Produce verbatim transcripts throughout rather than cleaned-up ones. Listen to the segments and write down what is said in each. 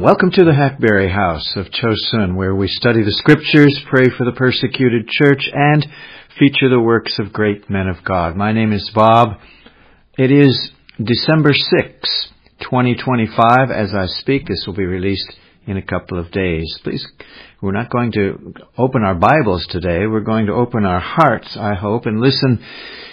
Welcome to the Hackberry House of Chosun, where we study the Scriptures, pray for the persecuted church, and feature the works of great men of God. My name is Bob. It is December sixth, twenty twenty-five. As I speak, this will be released in a couple of days. Please, we're not going to open our Bibles today. We're going to open our hearts, I hope, and listen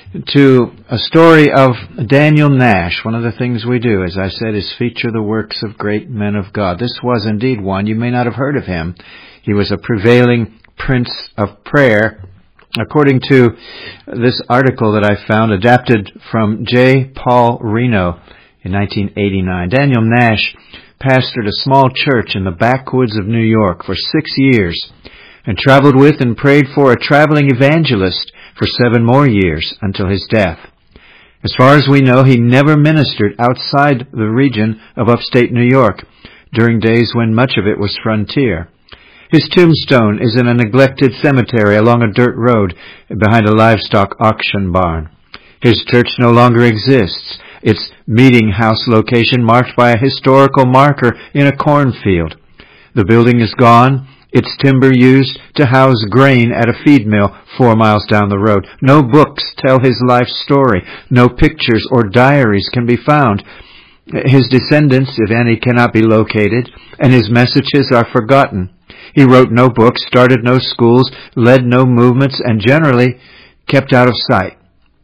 to a story of Daniel Nash. One of the things we do, as I said, is feature the works of great men of God. This was indeed one. You may not have heard of him. He was a prevailing prince of prayer, according to this article that I found, adapted from J. Paul Reno in nineteen eighty-nine. Daniel Nash pastored a small church in the backwoods of New York for six years and traveled with and prayed for a traveling evangelist for seven more years until his death. As far as we know, he never ministered outside the region of upstate New York during days when much of it was frontier. His tombstone is in a neglected cemetery along a dirt road behind a livestock auction barn. His church no longer exists, its meeting house location marked by a historical marker in a cornfield. The building is gone, its timber used to house grain at a feed mill four miles down the road. No books tell his life story. No pictures or diaries can be found. His descendants, if any, cannot be located, and his messages are forgotten. He wrote no books, started no schools, led no movements, and generally kept out of sight.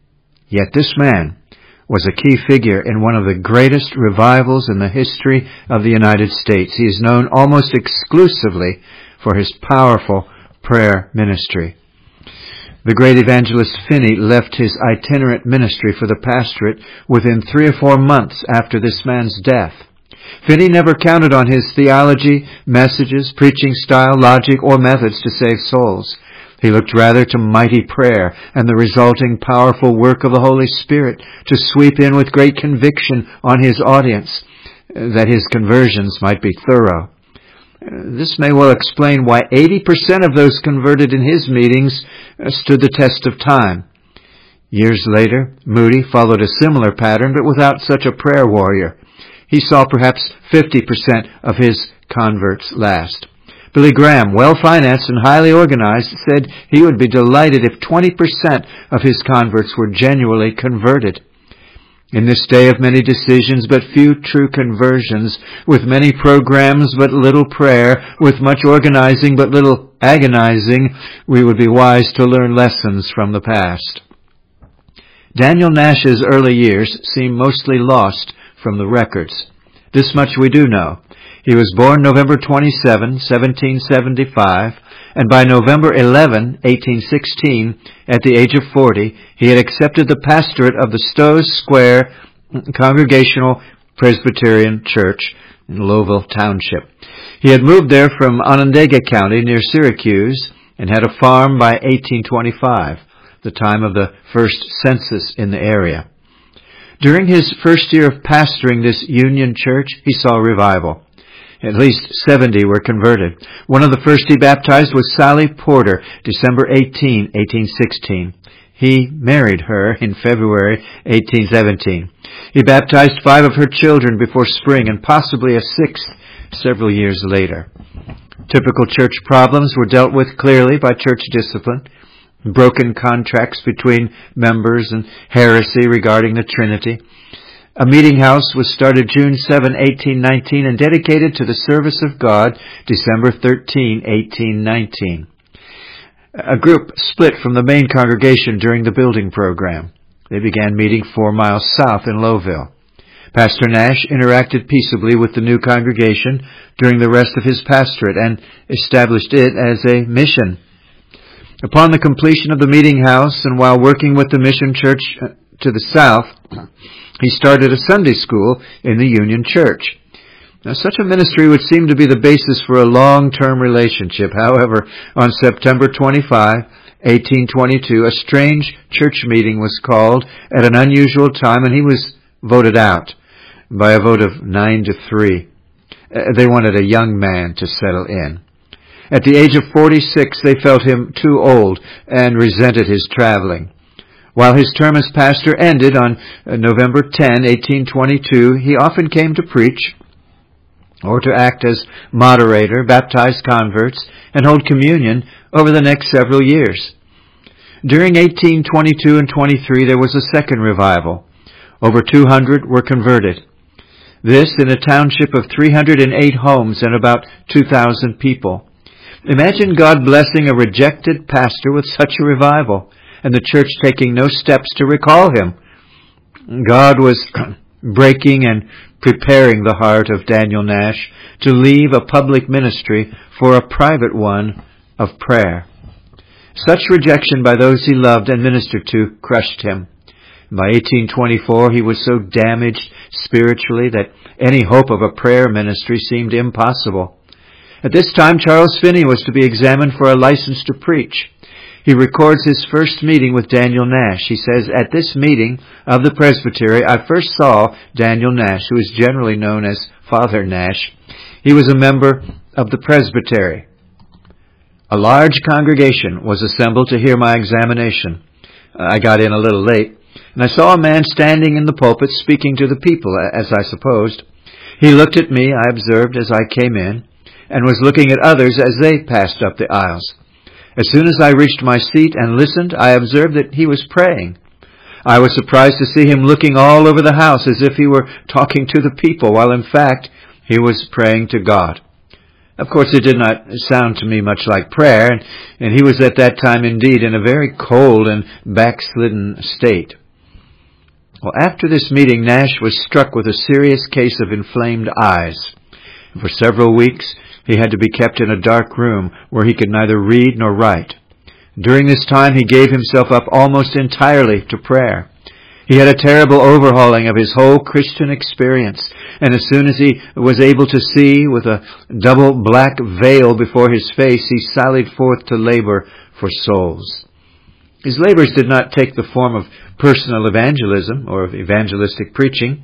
Yet this man was a key figure in one of the greatest revivals in the history of the United States. He is known almost exclusively for his powerful prayer ministry. The great evangelist Finney left his itinerant ministry for the pastorate within three or four months after this man's death. Finney never counted on his theology, messages, preaching style, logic, or methods to save souls. He looked rather to mighty prayer and the resulting powerful work of the Holy Spirit to sweep in with great conviction on his audience, that his conversions might be thorough. This may well explain why eighty percent of those converted in his meetings stood the test of time. Years later, Moody followed a similar pattern, but without such a prayer warrior. He saw perhaps fifty percent of his converts last. Billy Graham, well-financed and highly organized, said he would be delighted if twenty percent of his converts were genuinely converted. In this day of many decisions but few true conversions, with many programs but little prayer, with much organizing but little agonizing, we would be wise to learn lessons from the past. Daniel Nash's early years seem mostly lost from the records. This much we do know. He was born November twenty-seventh, seventeen seventy-five, and by November eleventh, eighteen sixteen, at the age of forty, he had accepted the pastorate of the Stowe Square Congregational Presbyterian Church in Lowville Township. He had moved there from Onondaga County near Syracuse and had a farm by eighteen twenty-five, the time of the first census in the area. During his first year of pastoring this Union church, he saw revival. At least seventy were converted. One of the first he baptized was Sally Porter, December eighteenth, eighteen sixteen. He married her in February eighteen seventeen. He baptized five of her children before spring and possibly a sixth several years later. Typical church problems were dealt with clearly by church discipline. Broken contracts between members and heresy regarding the Trinity. A meeting house was started June seventh, eighteen nineteen, and dedicated to the service of God December thirteenth, eighteen nineteen. A group split from the main congregation during the building program. They began meeting four miles south in Lowville. Pastor Nash interacted peaceably with the new congregation during the rest of his pastorate and established it as a mission. Upon the completion of the meeting house and while working with the mission church to the south, he started a Sunday school in the Union Church. Now, such a ministry would seem to be the basis for a long-term relationship. However, on September twenty-fifth, eighteen twenty-two, a strange church meeting was called at an unusual time, and he was voted out by a vote of nine to three. They wanted a young man to settle in. At the age of forty-six, they felt him too old and resented his traveling. While his term as pastor ended on November tenth, eighteen twenty-two, he often came to preach or to act as moderator, baptize converts, and hold communion over the next several years. During eighteen twenty-two and twenty-three, there was a second revival. Over two hundred were converted. This in a township of three hundred eight homes and about two thousand people. Imagine God blessing a rejected pastor with such a revival, and the church taking no steps to recall him. God was breaking and preparing the heart of Daniel Nash to leave a public ministry for a private one of prayer. Such rejection by those he loved and ministered to crushed him. By eighteen twenty-four, he was so damaged spiritually that any hope of a prayer ministry seemed impossible. At this time, Charles Finney was to be examined for a license to preach. He records his first meeting with Daniel Nash. He says, "At this meeting of the presbytery, I first saw Daniel Nash, who is generally known as Father Nash. He was a member of the presbytery. A large congregation was assembled to hear my examination. I got in a little late, and I saw a man standing in the pulpit speaking to the people, as I supposed. He looked at me, I observed, as I came in, and was looking at others as they passed up the aisles. As soon as I reached my seat and listened, I observed that he was praying. I was surprised to see him looking all over the house as if he were talking to the people, while in fact he was praying to God. Of course, it did not sound to me much like prayer, and, and he was at that time indeed in a very cold and backslidden state." Well, after this meeting, Nash was struck with a serious case of inflamed eyes. For several weeks, he had to be kept in a dark room where he could neither read nor write. During this time, he gave himself up almost entirely to prayer. He had a terrible overhauling of his whole Christian experience, and as soon as he was able to see with a double black veil before his face, he sallied forth to labor for souls. His labors did not take the form of personal evangelism or of evangelistic preaching.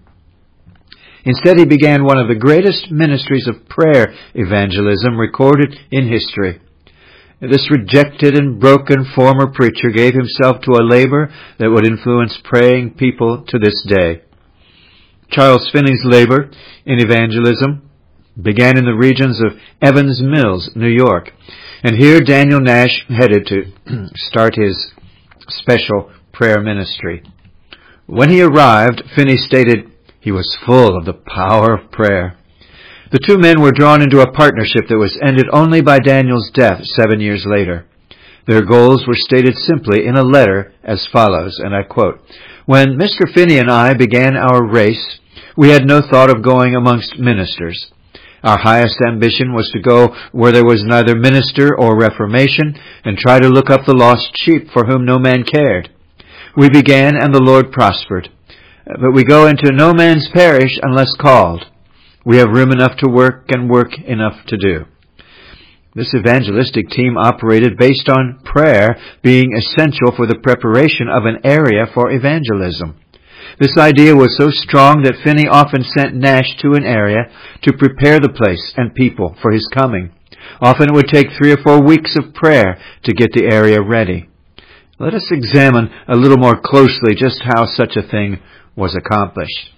Instead, he began one of the greatest ministries of prayer evangelism recorded in history. This rejected and broken former preacher gave himself to a labor that would influence praying people to this day. Charles Finney's labor in evangelism began in the regions of Evans Mills, New York, and here Daniel Nash headed to start his special prayer ministry. When he arrived, Finney stated he was full of the power of prayer. The two men were drawn into a partnership that was ended only by Daniel's death seven years later. Their goals were stated simply in a letter as follows, and I quote, "When Mister Finney and I began our race, we had no thought of going amongst ministers. Our highest ambition was to go where there was neither minister or reformation and try to look up the lost sheep for whom no man cared. We began and the Lord prospered. But we go into no man's parish unless called. We have room enough to work and work enough to do." This evangelistic team operated based on prayer being essential for the preparation of an area for evangelism. This idea was so strong that Finney often sent Nash to an area to prepare the place and people for his coming. Often it would take three or four weeks of prayer to get the area ready. Let us examine a little more closely just how such a thing was accomplished.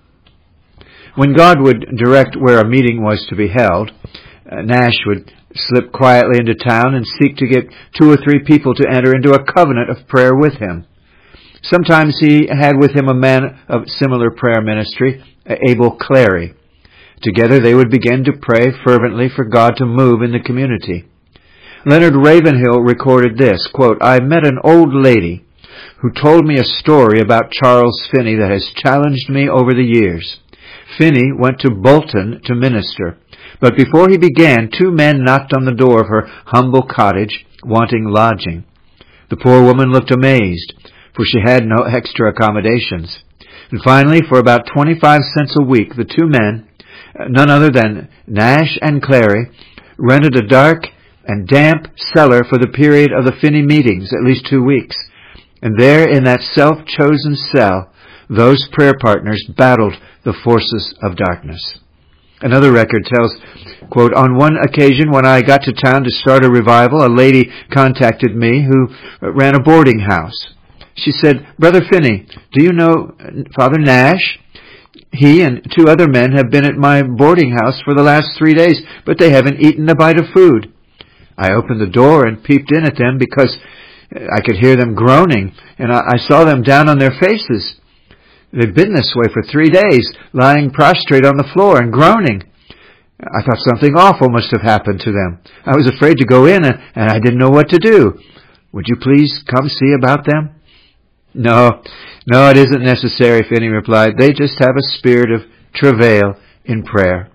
When God would direct where a meeting was to be held, uh, Nash would slip quietly into town and seek to get two or three people to enter into a covenant of prayer with him. Sometimes he had with him a man of similar prayer ministry, Abel Clary. Together they would begin to pray fervently for God to move in the community. Leonard Ravenhill recorded this, quote, "I met an old lady who told me a story about Charles Finney that has challenged me over the years. Finney went to Bolton to minister, but before he began, two men knocked on the door of her humble cottage, wanting lodging. The poor woman looked amazed, for she had no extra accommodations. And finally, for about twenty-five cents a week, the two men, none other than Nash and Clary, rented a dark and damp cellar for the period of the Finney meetings, at least two weeks. And there, in that self-chosen cell, those prayer partners battled the forces of darkness." Another record tells, quote, "On one occasion when I got to town to start a revival, a lady contacted me who ran a boarding house. She said, 'Brother Finney, do you know Father Nash? He and two other men have been at my boarding house for the last three days, but they haven't eaten a bite of food. I opened the door and peeped in at them because I could hear them groaning, and I saw them down on their faces. They've been this way for three days, lying prostrate on the floor and groaning. I thought something awful must have happened to them. I was afraid to go in, and I didn't know what to do. Would you please come see about them? No, no, it isn't necessary, Finney replied. They just have a spirit of travail in prayer.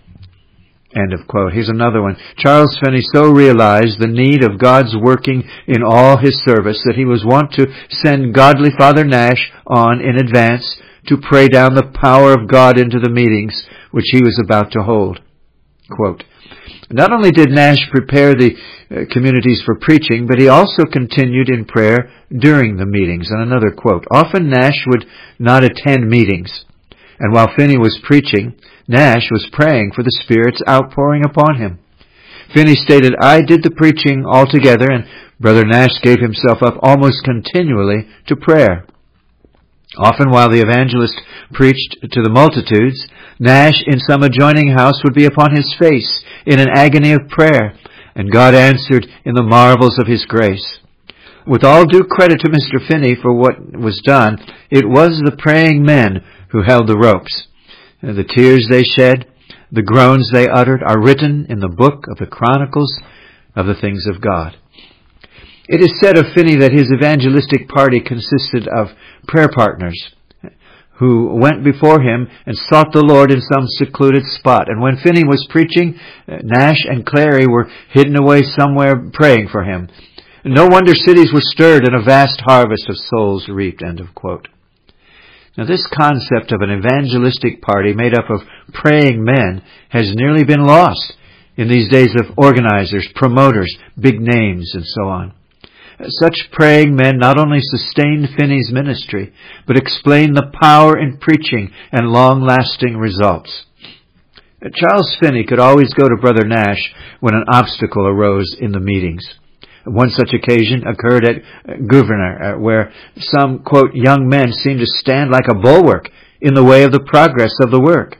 End of quote. Here's another one. Charles Finney so realized the need of God's working in all his service that he was wont to send godly Father Nash on in advance to pray down the power of God into the meetings which he was about to hold. Quote, not only did Nash prepare the uh, communities for preaching, but he also continued in prayer during the meetings. And another quote, often Nash would not attend meetings, and while Finney was preaching, Nash was praying for the Spirit's outpouring upon him. Finney stated, I did the preaching altogether, and Brother Nash gave himself up almost continually to prayer. Often while the evangelist preached to the multitudes, Nash in some adjoining house would be upon his face in an agony of prayer, and God answered in the marvels of His grace. With all due credit to Mister Finney for what was done, it was the praying men who held the ropes. The tears they shed, the groans they uttered are written in the book of the Chronicles of the things of God. It is said of Finney that his evangelistic party consisted of prayer partners who went before him and sought the Lord in some secluded spot. And when Finney was preaching, Nash and Clary were hidden away somewhere praying for him. No wonder cities were stirred and a vast harvest of souls reaped. End of quote. Now this concept of an evangelistic party made up of praying men has nearly been lost in these days of organizers, promoters, big names, and so on. Such praying men not only sustained Finney's ministry, but explained the power in preaching and long-lasting results. Charles Finney could always go to Brother Nash when an obstacle arose in the meetings. One such occasion occurred at Gouverneur, where some, quote, young men seemed to stand like a bulwark in the way of the progress of the work.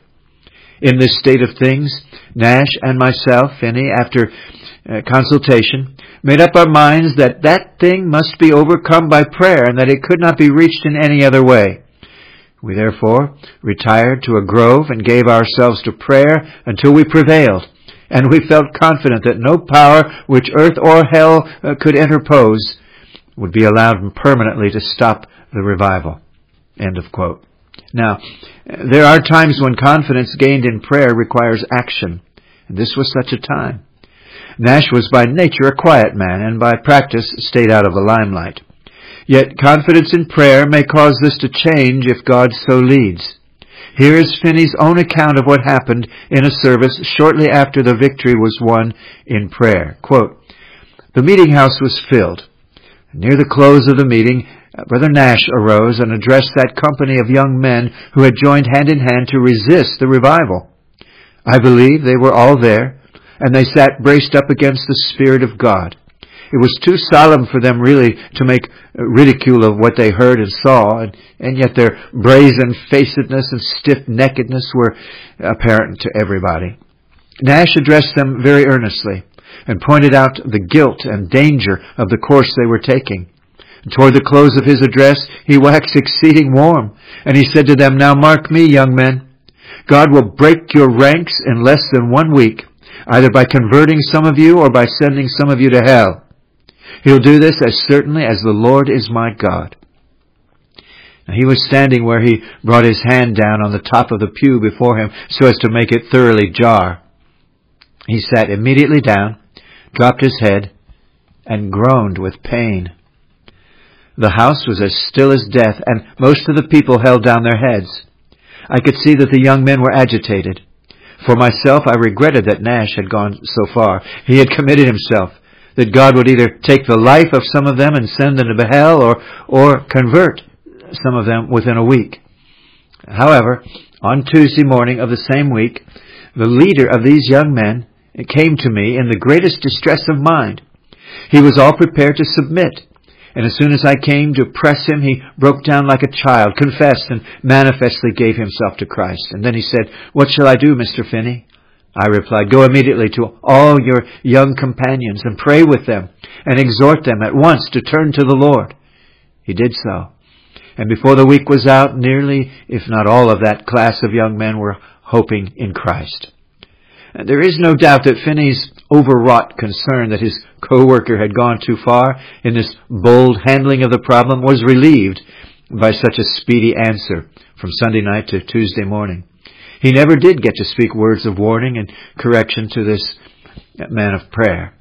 In this state of things, Nash and myself, Finney, after uh, consultation, made up our minds that that thing must be overcome by prayer and that it could not be reached in any other way. We therefore retired to a grove and gave ourselves to prayer until we prevailed. And we felt confident that no power which earth or hell uh, could interpose would be allowed permanently to stop the revival. End of quote. Now, there are times when confidence gained in prayer requires action, and this was such a time. Nash was by nature a quiet man, and by practice stayed out of the limelight. Yet confidence in prayer may cause this to change if God so leads. Here is Finney's own account of what happened in a service shortly after the victory was won in prayer. Quote, the meeting house was filled. Near the close of the meeting, Brother Nash arose and addressed that company of young men who had joined hand in hand to resist the revival. I believe they were all there, and they sat braced up against the Spirit of God. It was too solemn for them really to make ridicule of what they heard and saw, and, and yet their brazen-facedness and stiff-neckedness were apparent to everybody. Nash addressed them very earnestly and pointed out the guilt and danger of the course they were taking. And toward the close of his address, he waxed exceeding warm, and he said to them, now mark me, young men. God will break your ranks in less than one week, either by converting some of you or by sending some of you to hell. He'll do this as certainly as the Lord is my God. Now, he was standing where he brought his hand down on the top of the pew before him so as to make it thoroughly jar. He sat immediately down, dropped his head, and groaned with pain. The house was as still as death, and most of the people held down their heads. I could see that the young men were agitated. For myself, I regretted that Nash had gone so far. He had committed himself, that God would either take the life of some of them and send them to hell, or, or convert some of them within a week. However, on Tuesday morning of the same week, the leader of these young men came to me in the greatest distress of mind. He was all prepared to submit. And as soon as I came to press him, he broke down like a child, confessed, and manifestly gave himself to Christ. And then he said, "What shall I do, Mister Finney?" I replied, "Go immediately to all your young companions and pray with them and exhort them at once to turn to the Lord." He did so. And before the week was out, nearly, if not all of that class of young men were hoping in Christ. And there is no doubt that Finney's overwrought concern that his co-worker had gone too far in this bold handling of the problem was relieved by such a speedy answer from Sunday night to Tuesday morning. He never did get to speak words of warning and correction to this man of prayer.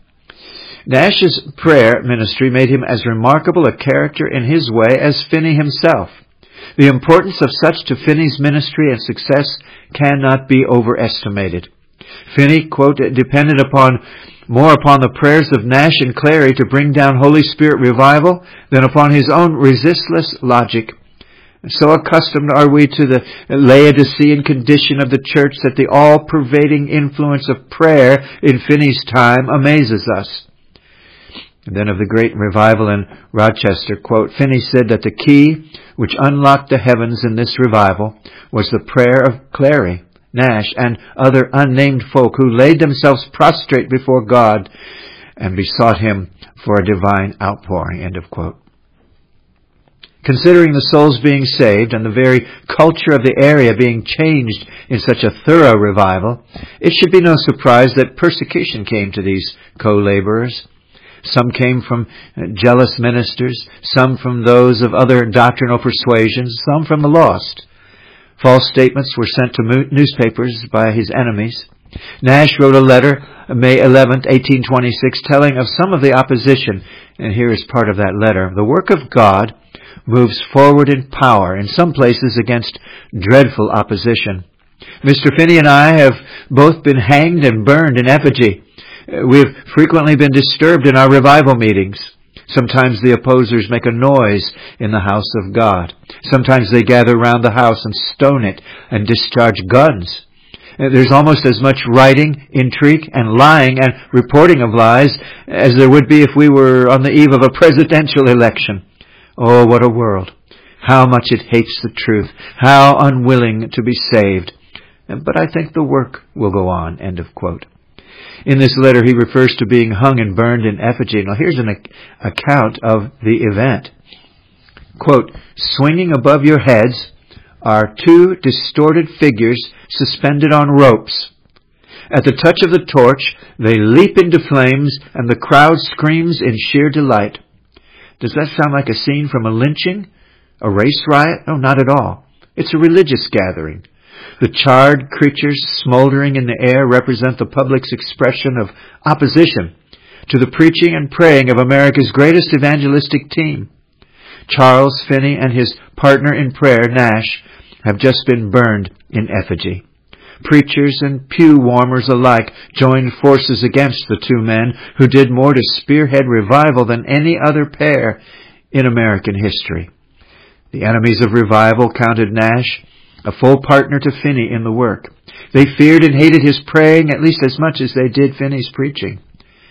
Nash's prayer ministry made him as remarkable a character in his way as Finney himself. The importance of such to Finney's ministry and success cannot be overestimated. Finney, quote, depended upon more upon the prayers of Nash and Clary to bring down Holy Spirit revival than upon his own resistless logic. So accustomed are we to the Laodicean condition of the church that the all-pervading influence of prayer in Finney's time amazes us. And then of the great revival in Rochester, quote, Finney said that the key which unlocked the heavens in this revival was the prayer of Clary, Nash, and other unnamed folk who laid themselves prostrate before God and besought him for a divine outpouring, end of quote. Considering the souls being saved and the very culture of the area being changed in such a thorough revival, it should be no surprise that persecution came to these co-laborers. Some came from jealous ministers, some from those of other doctrinal persuasions, some from the lost. False statements were sent to newspapers by his enemies. Nash wrote a letter, May eleventh, eighteen twenty-six, telling of some of the opposition, and here is part of that letter. The work of God moves forward in power, in some places against dreadful opposition. Mister Finney and I have both been hanged and burned in effigy. We have frequently been disturbed in our revival meetings. Sometimes the opposers make a noise in the house of God. Sometimes they gather round the house and stone it and discharge guns. There's almost as much writing, intrigue, and lying and reporting of lies as there would be if we were on the eve of a presidential election. Oh, what a world. How much it hates the truth. How unwilling to be saved. But I think the work will go on, end of quote. In this letter, he refers to being hung and burned in effigy. Now, here's an ac- account of the event. Quote, swinging above your heads are two distorted figures suspended on ropes. At the touch of the torch, they leap into flames, and the crowd screams in sheer delight. Does that sound like a scene from a lynching? A race riot? No, not at all. It's a religious gathering. The charred creatures smoldering in the air represent the public's expression of opposition to the preaching and praying of America's greatest evangelistic team. Charles Finney and his partner in prayer, Nash, have just been burned in effigy. Preachers and pew warmers alike joined forces against the two men who did more to spearhead revival than any other pair in American history. The enemies of revival counted Nash a full partner to Finney in the work. They feared and hated his praying at least as much as they did Finney's preaching.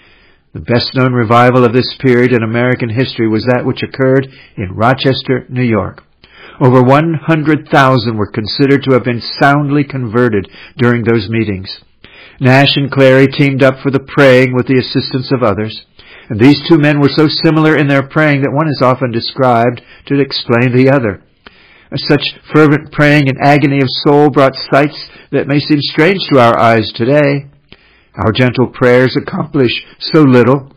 The best-known revival of this period in American history was that which occurred in Rochester, New York. Over one hundred thousand were considered to have been soundly converted during those meetings. Nash and Clary teamed up for the praying with the assistance of others. And these two men were so similar in their praying that one is often described to explain the other. Such fervent praying and agony of soul brought sights that may seem strange to our eyes today. Our gentle prayers accomplish so little,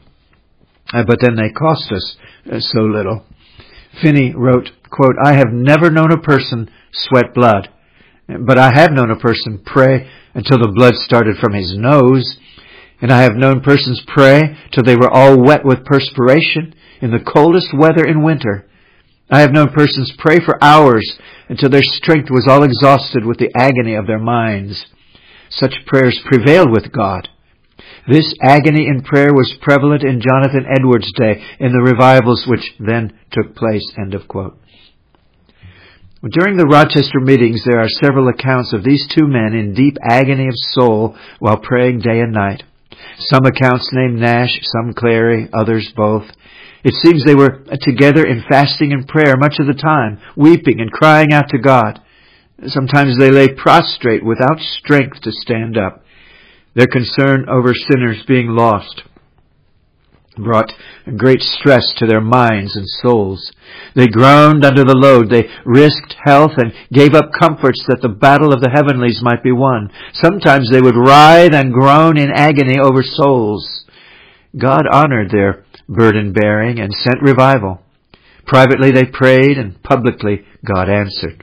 but then they cost us so little. Finney wrote, quote, I have never known a person sweat blood, but I have known a person pray until the blood started from his nose, and I have known persons pray till they were all wet with perspiration in the coldest weather in winter. I have known persons pray for hours until their strength was all exhausted with the agony of their minds. Such prayers prevailed with God. This agony in prayer was prevalent in Jonathan Edwards' day in the revivals which then took place. End of quote. During the Rochester meetings, there are several accounts of these two men in deep agony of soul while praying day and night. Some accounts name Nash, some Clary, others both. It seems they were together in fasting and prayer much of the time, weeping and crying out to God. Sometimes they lay prostrate without strength to stand up. Their concern over sinners being lost brought great stress to their minds and souls. They groaned under the load. They risked health and gave up comforts that the battle of the heavenlies might be won. Sometimes they would writhe and groan in agony over souls. God honored their burden-bearing and sent revival. Privately they prayed, and publicly God answered.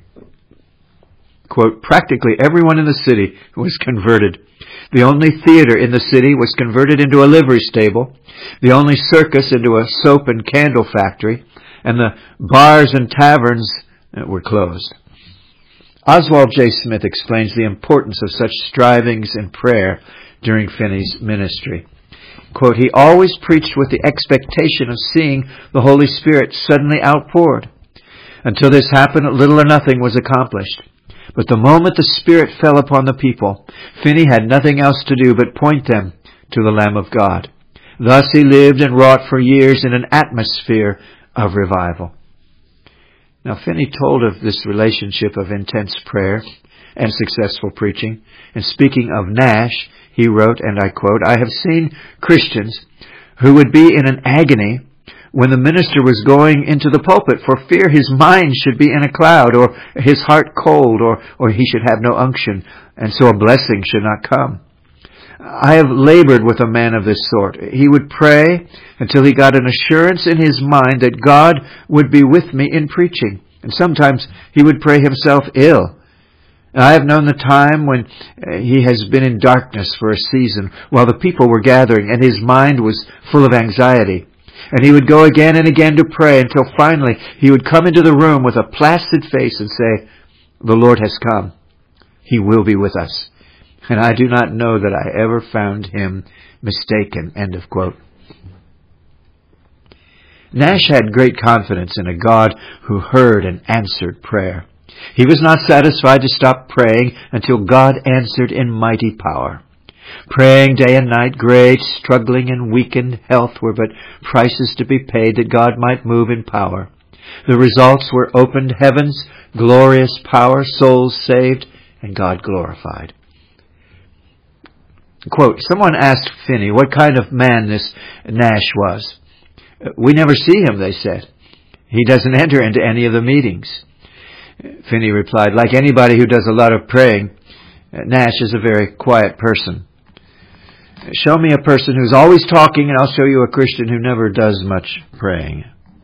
Quote, practically everyone in the city was converted. The only theater in the city was converted into a livery stable, the only circus into a soap and candle factory, and the bars and taverns were closed. Oswald J. Smith explains the importance of such strivings in prayer during Finney's ministry. Quote, he always preached with the expectation of seeing the Holy Spirit suddenly outpoured. Until this happened, little or nothing was accomplished. But the moment the Spirit fell upon the people, Finney had nothing else to do but point them to the Lamb of God. Thus he lived and wrought for years in an atmosphere of revival. Now Finney told of this relationship of intense prayer and successful preaching. And speaking of Nash, he wrote, and I quote, I have seen Christians who would be in an agony when the minister was going into the pulpit for fear his mind should be in a cloud, or his heart cold, or, or he should have no unction, and so a blessing should not come. I have labored with a man of this sort. He would pray until he got an assurance in his mind that God would be with me in preaching, and sometimes he would pray himself ill. I have known the time when he has been in darkness for a season while the people were gathering and his mind was full of anxiety. And he would go again and again to pray until finally he would come into the room with a placid face and say, the Lord has come. He will be with us. And I do not know that I ever found him mistaken. End of quote. Nash had great confidence in a God who heard and answered prayer. He was not satisfied to stop praying until God answered in mighty power. Praying day and night, great, struggling, and weakened health were but prices to be paid that God might move in power. The results were opened heavens, glorious power, souls saved, and God glorified. Quote, someone asked Finney what kind of man this Nash was. We never see him, they said. He doesn't enter into any of the meetings. Finney replied, like anybody who does a lot of praying, Nash is a very quiet person. Show me a person who's always talking, and I'll show you a Christian who never does much praying.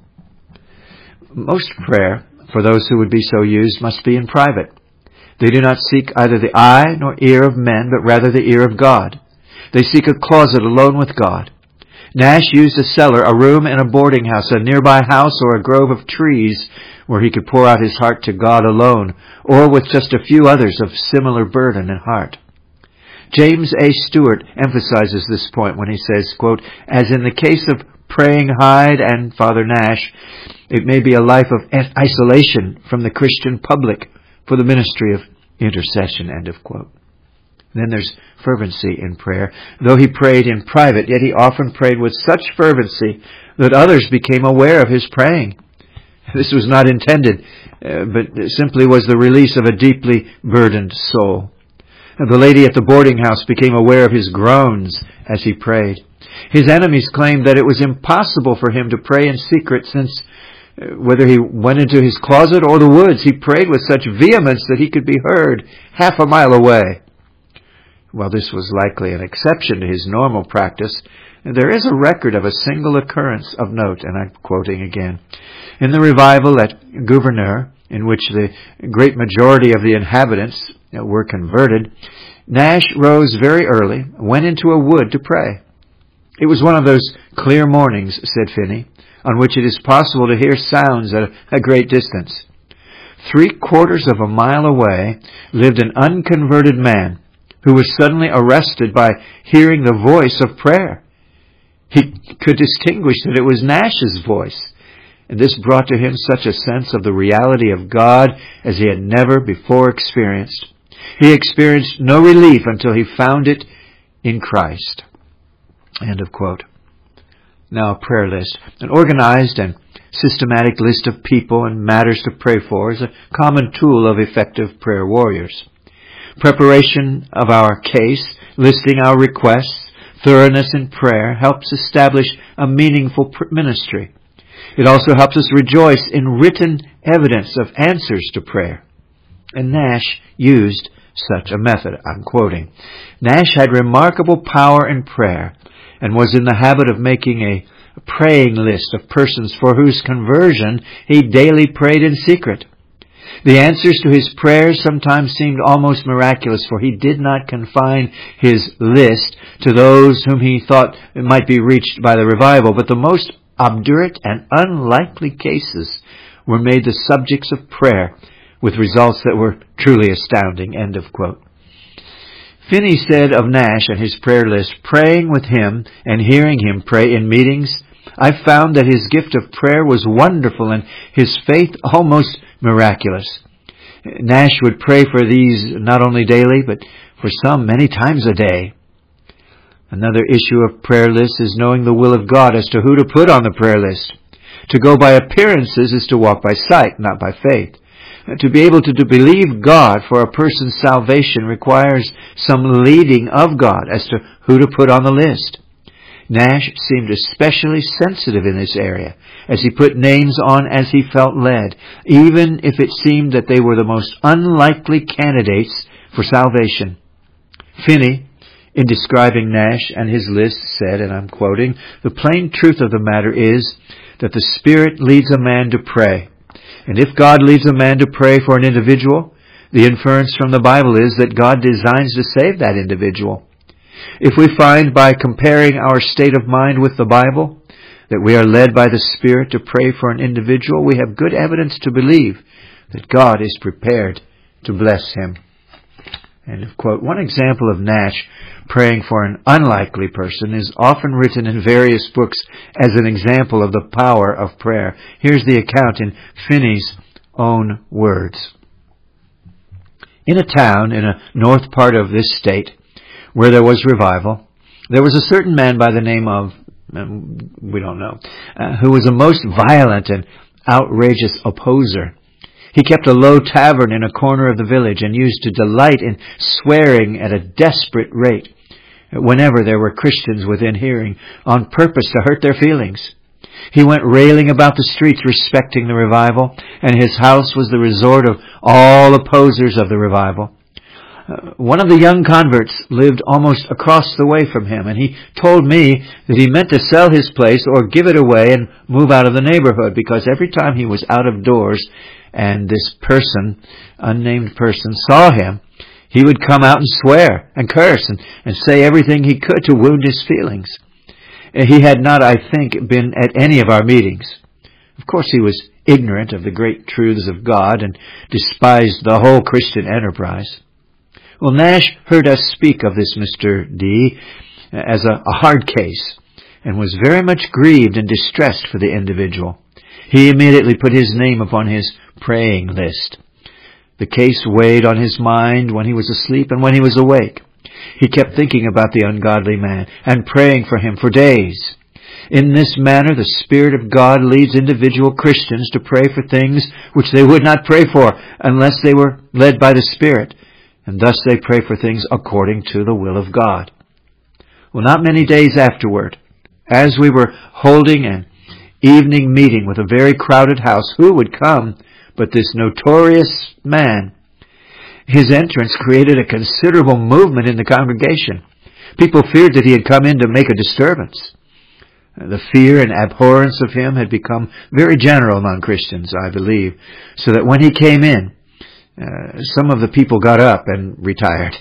Most prayer, for those who would be so used, must be in private. They do not seek either the eye nor ear of men, but rather the ear of God. They seek a closet alone with God. Nash used a cellar, a room in a boarding house, a nearby house, or a grove of trees where he could pour out his heart to God alone, or with just a few others of similar burden and heart. James A. Stewart emphasizes this point when he says, quote, as in the case of Praying Hyde and Father Nash, it may be a life of isolation from the Christian public for the ministry of intercession, end of quote. Then there's fervency in prayer. Though he prayed in private, yet he often prayed with such fervency that others became aware of his praying. This was not intended, uh, but simply was the release of a deeply burdened soul. And the lady at the boarding house became aware of his groans as he prayed. His enemies claimed that it was impossible for him to pray in secret, since uh, whether he went into his closet or the woods, he prayed with such vehemence that he could be heard half a mile away. While this was likely an exception to his normal practice, there is a record of a single occurrence of note, and I'm quoting again. In the revival at Gouverneur, in which the great majority of the inhabitants were converted, Nash rose very early, went into a wood to pray. It was one of those clear mornings, said Finney, on which it is possible to hear sounds at a great distance. Three quarters of a mile away lived an unconverted man who was suddenly arrested by hearing the voice of prayer. He could distinguish that it was Nash's voice, and this brought to him such a sense of the reality of God as he had never before experienced. He experienced no relief until he found it in Christ. End of quote. Now, a prayer list. An organized and systematic list of people and matters to pray for is a common tool of effective prayer warriors. Preparation of our case, listing our requests, thoroughness in prayer helps establish a meaningful ministry. It also helps us rejoice in written evidence of answers to prayer. And Nash used such a method. I'm quoting. Nash had remarkable power in prayer and was in the habit of making a praying list of persons for whose conversion he daily prayed in secret. The answers to his prayers sometimes seemed almost miraculous, for he did not confine his list to those whom he thought might be reached by the revival, but the most obdurate and unlikely cases were made the subjects of prayer, with results that were truly astounding. End of quote. Finney said of Nash and his prayer list, praying with him and hearing him pray in meetings, I found that his gift of prayer was wonderful and his faith almost miraculous. Nash would pray for these not only daily, but for some many times a day. Another issue of prayer lists is knowing the will of God as to who to put on the prayer list. To go by appearances is to walk by sight, not by faith. To be able to, to believe God for a person's salvation requires some leading of God as to who to put on the list. Nash seemed especially sensitive in this area, as he put names on as he felt led, even if it seemed that they were the most unlikely candidates for salvation. Finney, in describing Nash and his list, said, and I'm quoting, the plain truth of the matter is that the Spirit leads a man to pray. And if God leads a man to pray for an individual, the inference from the Bible is that God designs to save that individual. If we find by comparing our state of mind with the Bible that we are led by the Spirit to pray for an individual, we have good evidence to believe that God is prepared to bless him. End of quote. One example of Nash praying for an unlikely person is often written in various books as an example of the power of prayer. Here's the account in Finney's own words. In a town in a north part of this state where there was revival, there was a certain man by the name of, we don't know, uh, who was a most violent and outrageous opposer. He kept a low tavern in a corner of the village and used to delight in swearing at a desperate rate whenever there were Christians within hearing, on purpose to hurt their feelings. He went railing about the streets respecting the revival, and his house was the resort of all opposers of the revival. Uh, one of the young converts lived almost across the way from him, and he told me that he meant to sell his place or give it away and move out of the neighborhood, because every time he was out of doors and this person, unnamed person, saw him, he would come out and swear and curse and, and say everything he could to wound his feelings. He had not, I think, been at any of our meetings. Of course, he was ignorant of the great truths of God and despised the whole Christian enterprise. Well, Nash heard us speak of this Mister D as a, a hard case and was very much grieved and distressed for the individual. He immediately put his name upon his praying list. The case weighed on his mind when he was asleep and when he was awake. He kept thinking about the ungodly man and praying for him for days. In this manner, the Spirit of God leads individual Christians to pray for things which they would not pray for unless they were led by the Spirit, and thus they pray for things according to the will of God. Well, not many days afterward, as we were holding an evening meeting with a very crowded house, who would come but this notorious man? His entrance created a considerable movement in the congregation. People feared that he had come in to make a disturbance. The fear and abhorrence of him had become very general among Christians, I believe, so that when he came in, uh, some of the people got up and retired.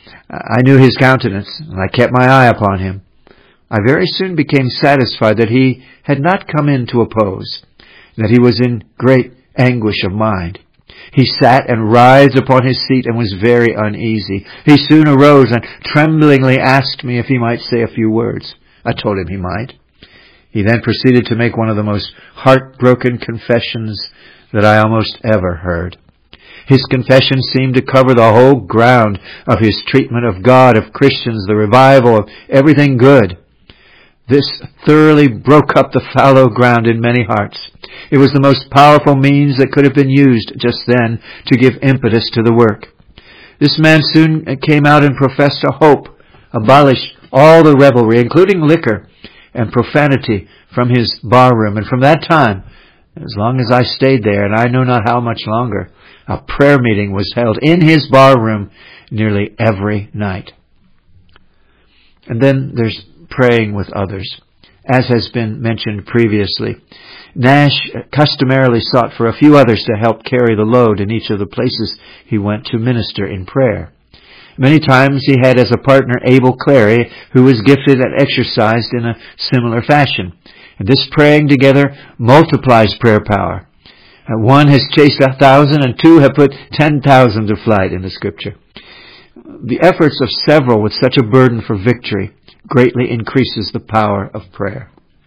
I knew his countenance, and I kept my eye upon him. I very soon became satisfied that he had not come in to oppose, that he was in great anguish of mind. He sat and writhed upon his seat and was very uneasy. He soon arose and tremblingly asked me if he might say a few words. I told him he might. He then proceeded to make one of the most heartbroken confessions that I almost ever heard. His confession seemed to cover the whole ground of his treatment of God, of Christians, the revival, of everything good. This thoroughly broke up the fallow ground in many hearts. It was the most powerful means that could have been used just then to give impetus to the work. This man soon came out and professed a hope, abolished all the revelry, including liquor and profanity, from his barroom. And from that time, as long as I stayed there, and I know not how much longer, a prayer meeting was held in his barroom nearly every night. And then there's praying with others. As has been mentioned previously, Nash customarily sought for a few others to help carry the load in each of the places he went to minister in prayer. Many times he had as a partner Abel Clary, who was gifted and exercised in a similar fashion. And this praying together multiplies prayer power. Uh, one has chased a thousand, and two have put ten thousand to flight in the Scripture. The efforts of several with such a burden for victory greatly increases the power of prayer.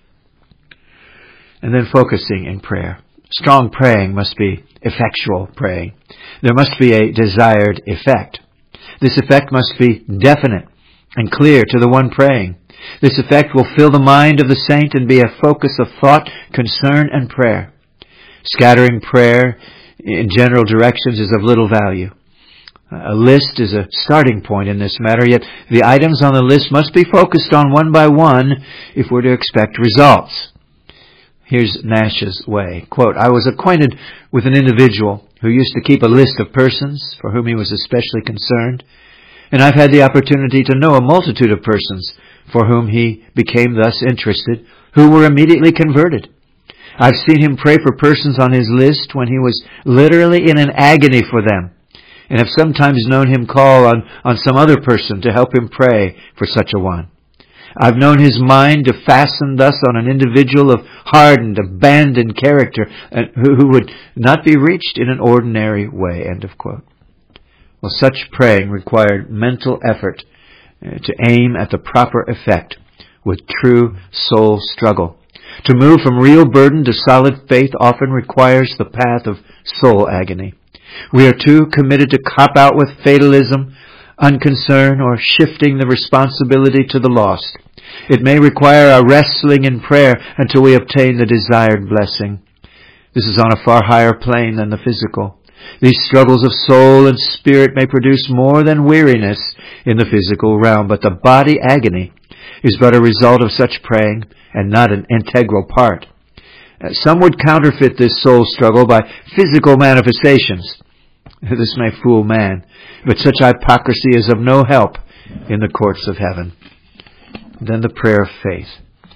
And then focusing in prayer. Strong praying must be effectual praying. There must be a desired effect. This effect must be definite and clear to the one praying. This effect will fill the mind of the saint and be a focus of thought, concern, and prayer. Scattering prayer in general directions is of little value. A list is a starting point in this matter, yet the items on the list must be focused on one by one if we're to expect results. Here's Nash's way. Quote, I was acquainted with an individual who used to keep a list of persons for whom he was especially concerned, and I've had the opportunity to know a multitude of persons for whom he became thus interested, who were immediately converted. I've seen him pray for persons on his list when he was literally in an agony for them, and have sometimes known him call on, on some other person to help him pray for such a one. I've known his mind to fasten thus on an individual of hardened, abandoned character, and who, who would not be reached in an ordinary way. End of quote. Well, such praying required mental effort uh, to aim at the proper effect with true soul struggle. To move from real burden to solid faith often requires the path of soul agony. We are too committed to cop out with fatalism, unconcern, or shifting the responsibility to the lost. It may require a wrestling in prayer until we obtain the desired blessing. This is on a far higher plane than the physical. These struggles of soul and spirit may produce more than weariness in the physical realm, but the body agony is but a result of such praying and not an integral part. Some would counterfeit this soul struggle by physical manifestations. This may fool man, but such hypocrisy is of no help in the courts of heaven. Then the prayer of faith.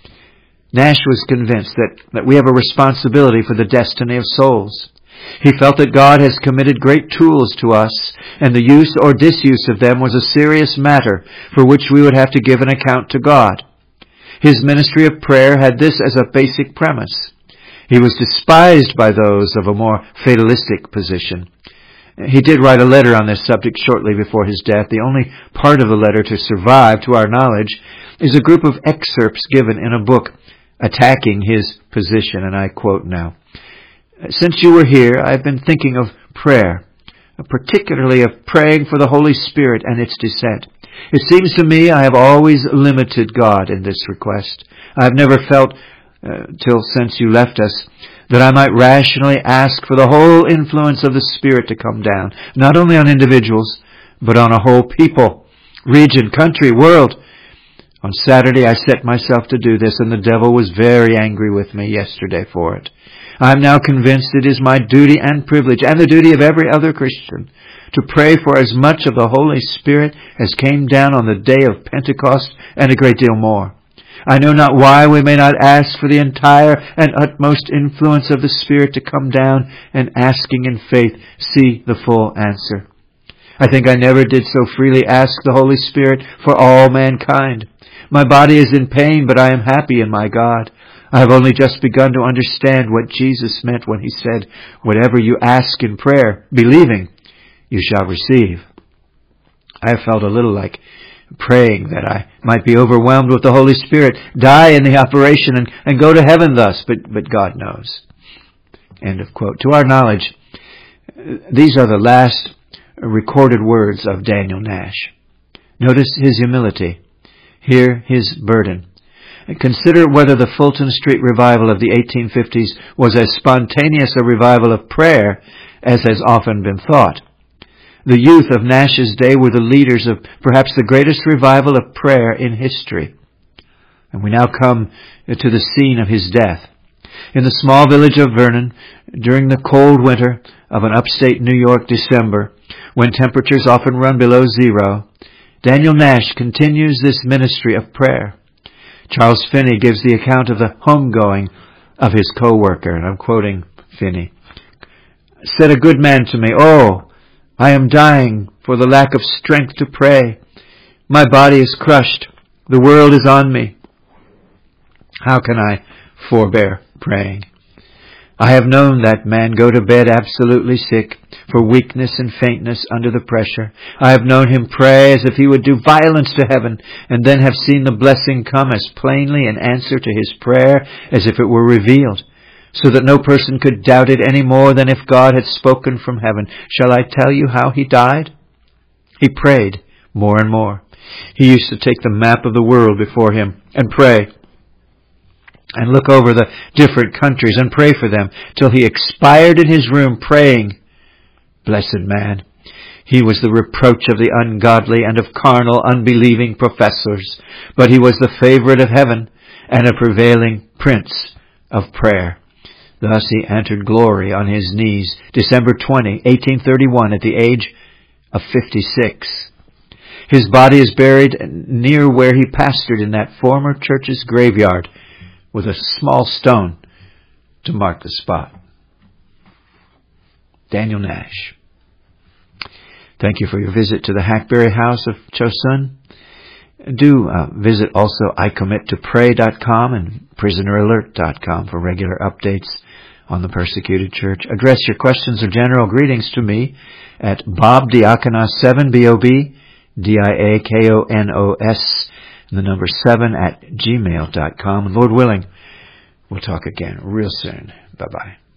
Nash was convinced that, that we have a responsibility for the destiny of souls. He felt that God has committed great tools to us, and the use or disuse of them was a serious matter for which we would have to give an account to God. His ministry of prayer had this as a basic premise. He was despised by those of a more fatalistic position. He did write a letter on this subject shortly before his death. The only part of the letter to survive, to our knowledge, is a group of excerpts given in a book attacking his position, and I quote now. Since you were here, I have been thinking of prayer, particularly of praying for the Holy Spirit and its descent. It seems to me I have always limited God in this request. I have never felt, uh, till since you left us, that I might rationally ask for the whole influence of the Spirit to come down, not only on individuals, but on a whole people, region, country, world. On Saturday I set myself to do this, and the devil was very angry with me yesterday for it. I am now convinced it is my duty and privilege, and the duty of every other Christian, to pray for as much of the Holy Spirit as came down on the day of Pentecost, and a great deal more. I know not why we may not ask for the entire and utmost influence of the Spirit to come down, and asking in faith see the full answer. I think I never did so freely ask the Holy Spirit for all mankind. My body is in pain, but I am happy in my God. I have only just begun to understand what Jesus meant when he said, whatever you ask in prayer, believing, you shall receive. I have felt a little like praying that I might be overwhelmed with the Holy Spirit, die in the operation, and, and go to heaven thus, but, but God knows. End of quote. To our knowledge, these are the last recorded words of Daniel Nash. Notice his humility. Hear his burden. Consider whether the Fulton Street revival of the eighteen fifties was as spontaneous a revival of prayer as has often been thought. The youth of Nash's day were the leaders of perhaps the greatest revival of prayer in history. And we now come to the scene of his death. In the small village of Vernon, during the cold winter of an upstate New York December, when temperatures often run below zero, Daniel Nash continues this ministry of prayer. Charles Finney gives the account of the homegoing of his co-worker, and I'm quoting Finney. "Said a good man to me, 'Oh, I am dying for the lack of strength to pray. My body is crushed. The world is on me. How can I forbear praying?' I have known that man go to bed absolutely sick, for weakness and faintness under the pressure. I have known him pray as if he would do violence to heaven, and then have seen the blessing come as plainly in answer to his prayer as if it were revealed, so that no person could doubt it any more than if God had spoken from heaven. Shall I tell you how he died? He prayed more and more. He used to take the map of the world before him and pray, and look over the different countries and pray for them, till he expired in his room praying. Blessed man! He was the reproach of the ungodly and of carnal, unbelieving professors, but he was the favorite of heaven and a prevailing prince of prayer. Thus he entered glory on his knees, December twentieth, eighteen thirty-one, at the age of fifty-six. His body is buried near where he pastored in that former church's graveyard, with a small stone to mark the spot. Daniel Nash. Thank you for your visit to the Hackberry House of Chosun. Do uh, visit also I commit to pray dot com and prisoner alert dot com for regular updates on the persecuted church. Address your questions or general greetings to me at Bob Diakonos seven, B O B D I A K O N O S, and the number seven at gmail dot com. And Lord willing, we'll talk again real soon. Bye-bye.